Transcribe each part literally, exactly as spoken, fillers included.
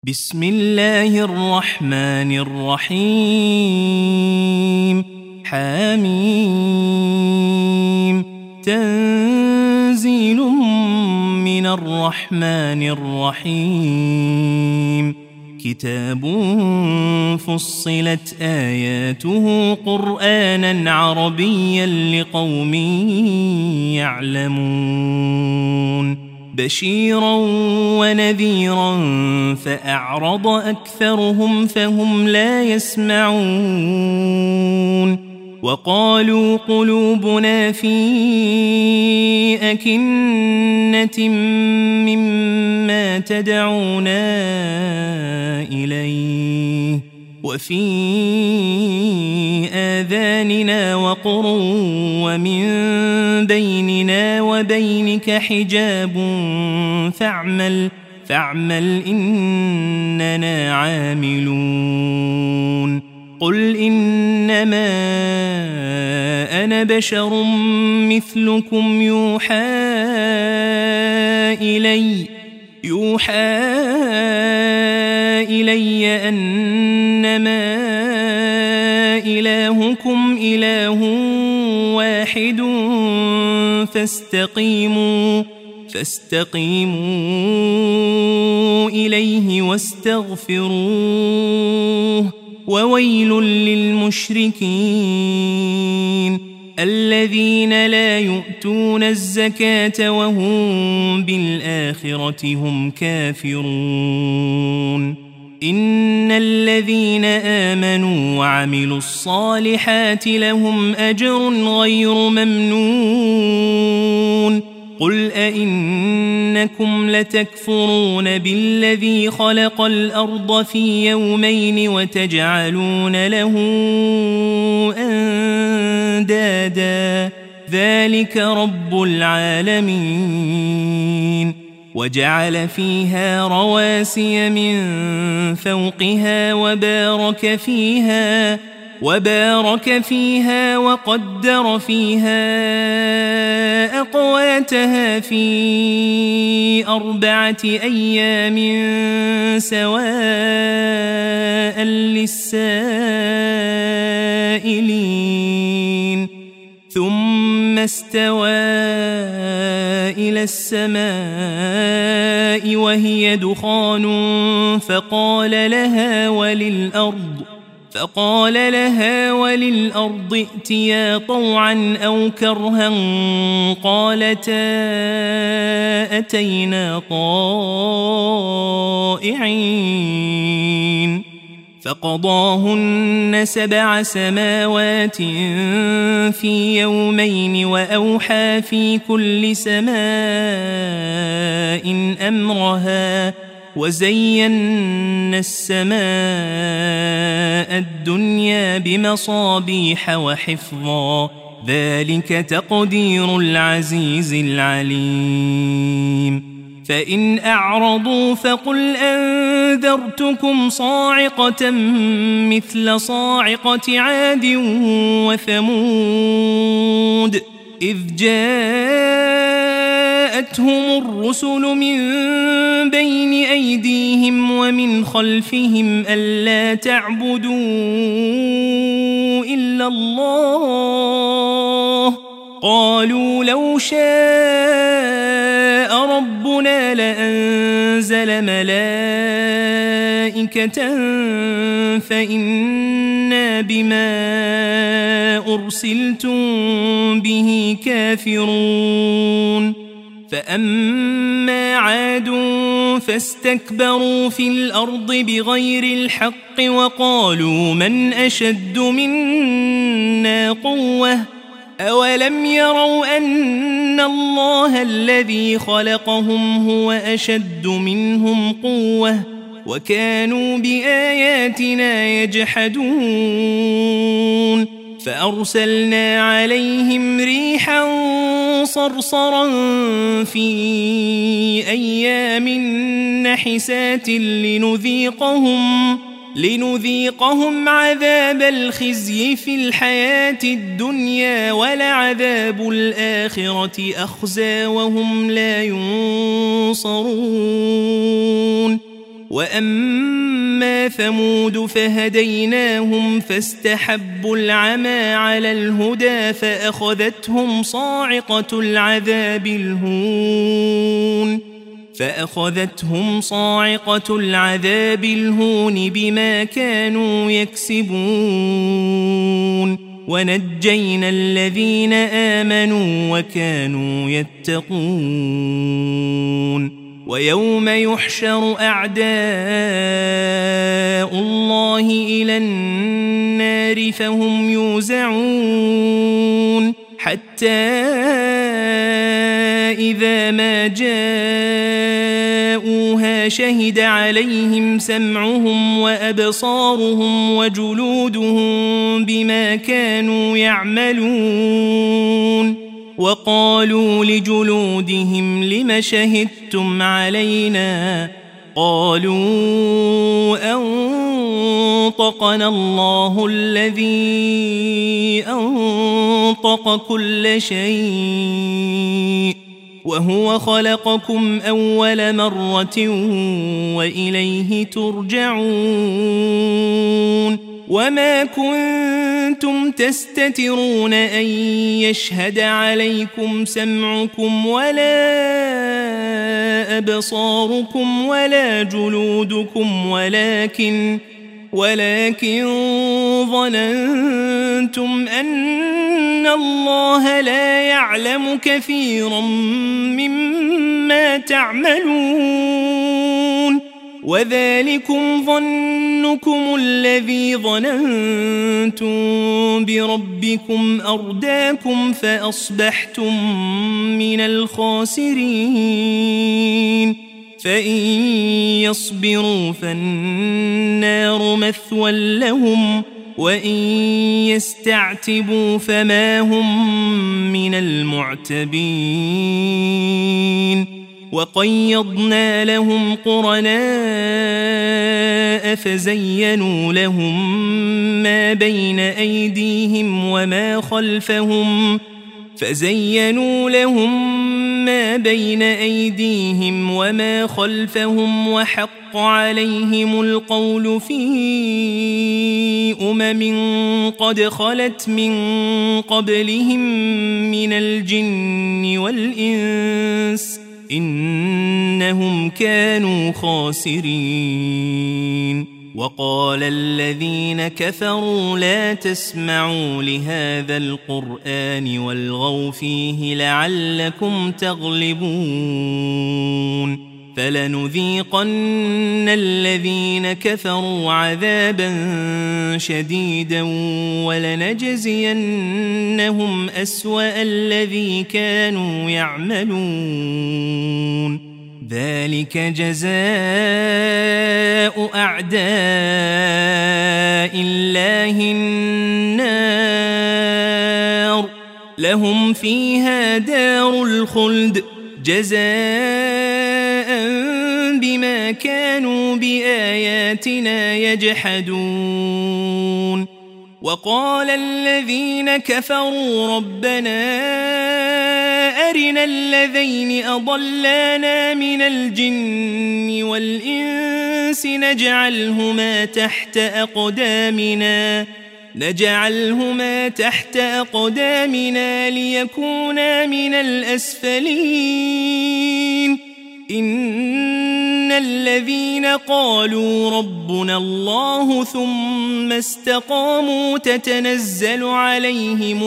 بسم الله الرحمن الرحيم حميم تنزيل من الرحمن الرحيم كتاب فصلت آياته قرآنا عربيا لقوم يعلمون بشيرا ونذيرا فأعرض أكثرهم فهم لا يسمعون وقالوا قلوبنا في أكنة مما تدعونا إليه وفي آذاننا وقر ومن بيننا وبينك حجاب فاعمل فاعمل إننا عاملون قل إنما أنا بشر مثلكم يوحى إلي يوحى إلي أنما إلهكم إله واحد فاستقيموا فاستقيموا إليه واستغفروه وويل للمشركين الذين لا يؤتون الزكاة وهم بالآخرة هم كافرون إن الذين آمنوا وعملوا الصالحات لهم أجر غير ممنون قل أئنكم لتكفرون بالذي خلق الأرض في يومين وتجعلون له أندادا ذلك رب العالمين وجعل فيها رواسي من فوقها وبارك فيها وبارك فيها وقدر فيها أقواتها في أربعة أيام سواء للسائلين ثم استوى إلى السماء وهي دخان فقال لها وللأرض فقال لها وللأرض ائتيا طوعا أو كرها قالتا أتينا طائعين فقضاهن سبع سماوات في يومين وأوحى في كل سماء أمرها وزينا السماء الدنيا بمصابيح وحفظا ذلك تقدير العزيز العليم فإن أعرضوا فقل أنذرتكم صاعقة مثل صاعقة عاد وثمود إذ جاءتهم الرسل من بين أيديهم ومن خلفهم ألا تعبدوا إلا الله قالوا لو شاء ربنا لأنزل ملائكة فإنا بما أرسلتم به كافرون فأما عاد فاستكبروا في الأرض بغير الحق وقالوا من أشد منا قوة أولم يروا أن الله الذي خلقهم هو أشد منهم قوة وكانوا بآياتنا يجحدون فأرسلنا عليهم ريحا صرصرا في أيام نحسات لنذيقهم لنذيقهم عذاب الخزي في الحياة الدنيا ولعذاب الآخرة أخزى وهم لا ينصرون وأما ثمود فهديناهم فاستحبوا العمى على الهدى فأخذتهم صاعقة العذاب الهون فأخذتهم صاعقة العذاب الهون بما كانوا يكسبون ونجينا الذين آمنوا وكانوا يتقون ويوم يحشر أعداء الله إلى النار فهم يوزعون حتى إذا ما جاءوها شهد عليهم سمعهم وأبصارهم وجلودهم بما كانوا يعملون وقالوا لجلودهم لم شهدتم علينا قالوا أنطقنا الله الذي أنطق كل شيء وهو خلقكم أول مرة وإليه ترجعون وما كنتم تستترون أن يشهد عليكم سمعكم ولا أبصاركم ولا جلودكم ولكن ولكن ظننتم أن الله لا يعلم كثيرا مما تعملون وذلكم ظنكم الذي ظننتم بربكم أرداكم فأصبحتم من الخاسرين فإن يصبروا فالنار مثوى لهم وإن يستعتبوا فما هم من المعتبين وقيضنا لهم قرناء فزينوا لهم ما بين أيديهم وما خلفهم فزينوا لهم ما بين أيديهم وما خلفهم وحق عليهم القول في أمم قد خلت من قبلهم من الجن والإنس إنهم كانوا خاسرين وقال الذين كفروا لا تسمعوا لهذا القرآن والغوا فيه لعلكم تغلبون فلنذيقن الذين كفروا عذابا شديدا ولنجزينهم أسوأ الذي كانوا يعملون ذلك جزاء أعداء الله النار لهم فيها دار الخلد جزاء بما كانوا بآياتنا يجحدون وقال الذين كفروا ربنا أرنا الذين أضلانا من الجن والإنس نجعلهما تحت أقدامنا نجعلهما تحت أقدامنا ليكونا من الأسفلين إن الذين قالوا ربنا الله ثم استقاموا تتنزل عليهم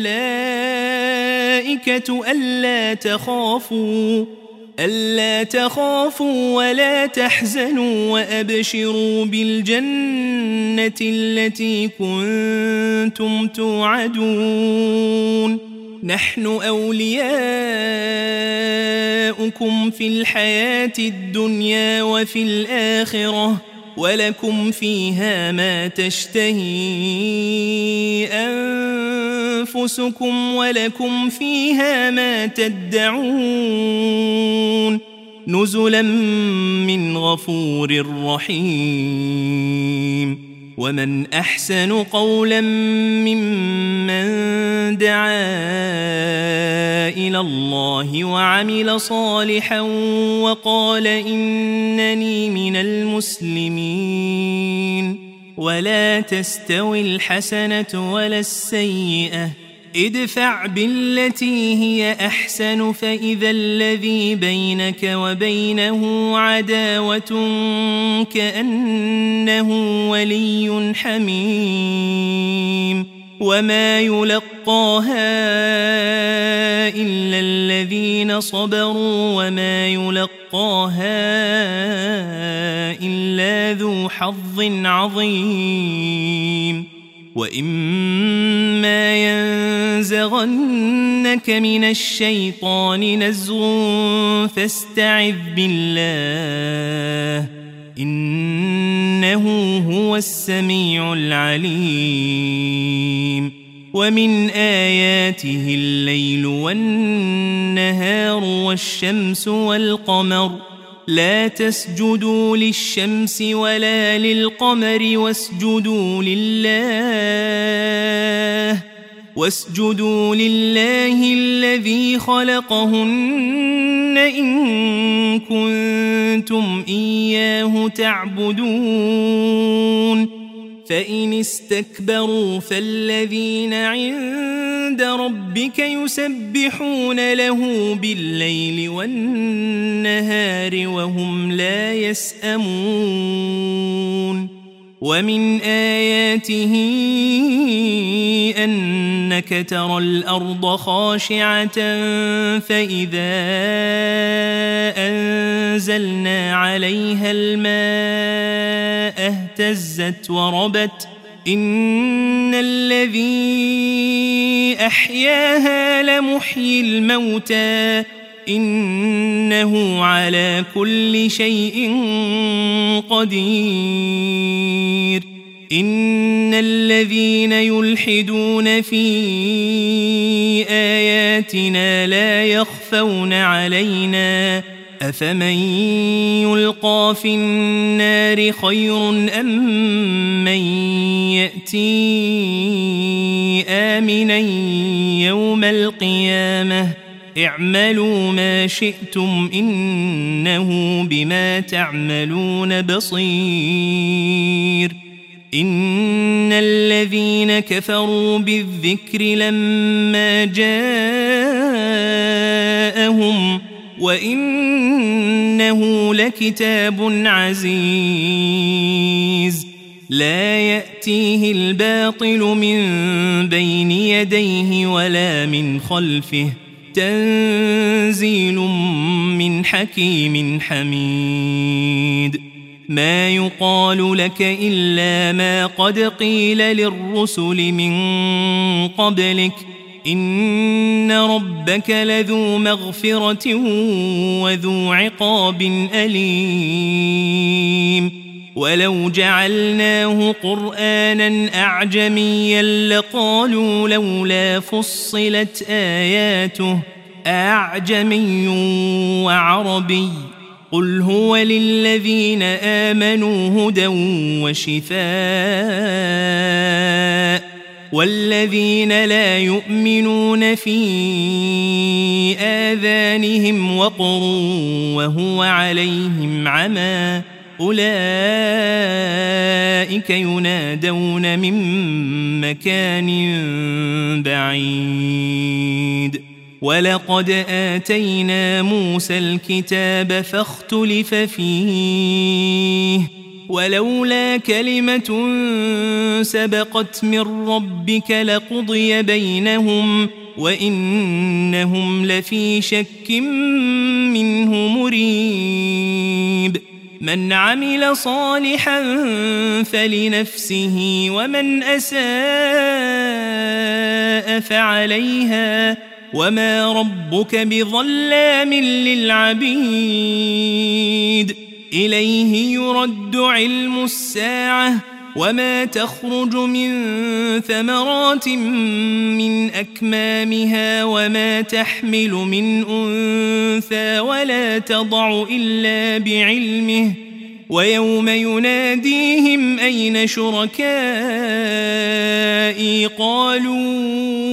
الملائكة ألا تخافوا ألا تخافوا ولا تحزنوا وأبشروا بالجنة التي كنتم توعدون نحن أولياؤكم في الحياة الدنيا وفي الآخرة ولكم فيها ما تشتهي أنفسكم ولكم فيها ما تدعون نزلا من غفور رحيم ومن أحسن قولا ممن دعا إلى الله وعمل صالحا وقال إنني من المسلمين ولا تستوي الحسنة ولا السيئة ادفع بالتي هي أحسن فإذا الذي بينك وبينه عداوة كأنه ولي حميم وما يلقاها إلا الذين صبروا وما يلقاها إلا ذو حظ عظيم وإما ينزغنك من الشيطان نزغ فاستعذ بالله إنه هو السميع العليم ومن آياته الليل والنهار والشمس والقمر لا تسجدوا للشمس ولا للقمر واسجدوا لله واسجدوا لله الذي خلقهن إن كنتم إياه تعبدون فإن استكبروا فالذين عند ربك يسبحون له بالليل والنهار وهم لا يسأمون ومن آياته أنك ترى الأرض خاشعة فإذا أنزلنا عليها الماء اهتزت وربت إن الذي أحياها لمحيي الموتى إنه على كل شيء قدير إن الذين يلحدون في آياتنا لا يخفون علينا أفمن يلقى في النار خير أم من يأتي آمنا يوم القيامة اعملوا ما شئتم إنه بما تعملون بصير إن الذين كفروا بالذكر لما جاءهم وإنه لكتاب عزيز لا يأتيه الباطل من بين يديه ولا من خلفه تنزيل من حكيم حميد ما يقال لك إلا ما قد قيل للرسل من قبلك إن ربك لذو مغفرة وذو عقاب أليم ولو جعلناه قرآنا أعجميا لقالوا لولا فصلت آياته أعجمي وعربي قل هو للذين آمنوا هدى وشفاء والذين لا يؤمنون في آذانهم وقر وهو عليهم عمى أولئك ينادون من مكان بعيد ولقد آتينا موسى الكتاب فاختلف فيه ولولا كلمة سبقت من ربك لقضي بينهم وإنهم لفي شك منه مريب من عمل صالحا فلنفسه ومن أساء فعليها وما ربك بظلام للعبيد إليه يرد علم الساعة وما تخرج من ثمرات من أكمامها وما تحمل من أنثى ولا تضع إلا بعلمه ويوم يناديهم أين شركائي قالوا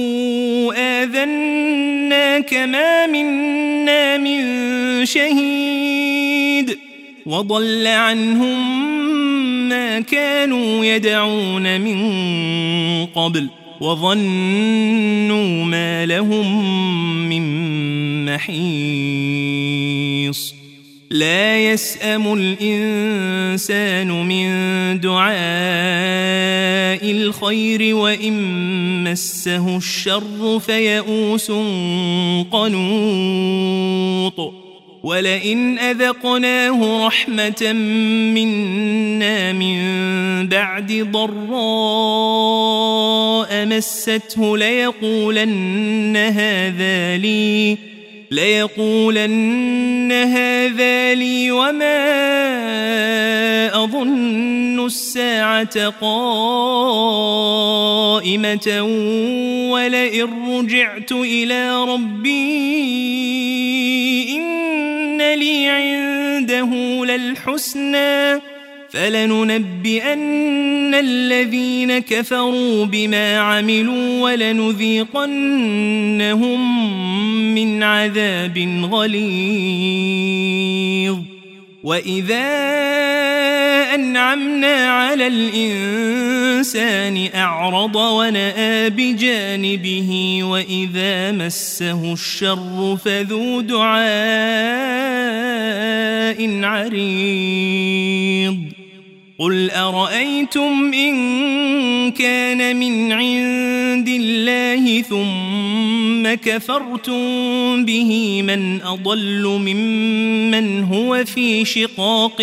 آذناك ما منا من شهيد وضل عنهم ما كانوا يدعون من قبل وظنوا ما لهم من محيص لا يسأم الإنسان من دعاء الخير وإن مسه الشر فيئوس قنوط ولئن أذقناه رحمة منا من بعد ضراء مسته ليقولن هذا لي ليقولن هذا لي وما أظن الساعة قائمة ولئن رجعت إلى ربي إن لي عنده للحسنى فلننبئن الذين كفروا بما عملوا ولنذيقنهم من عذاب غليظ وإذا أنعمنا على الإنسان أعرض ونأى بجانبه وإذا مسه الشر فذو دعاء عريض قل أرأيتم إن كان من عند الله ثم كفرتم به من أضل ممن هو في شقاق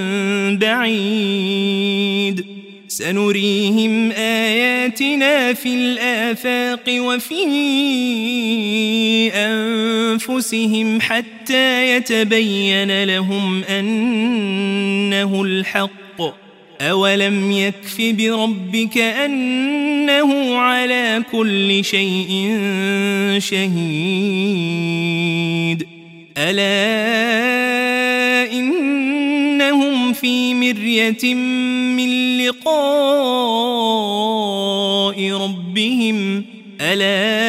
بعيد سنريهم آياتنا في الآفاق وفي أنفسهم حتى يتبين لهم أنه الحق أولم يكف بربك أنه على كل شيء شهيد ألا إنهم في مرية من لقاء ربهم ألا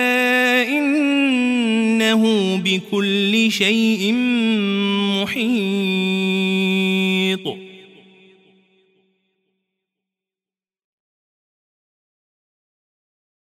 إنه بكل شيء محيط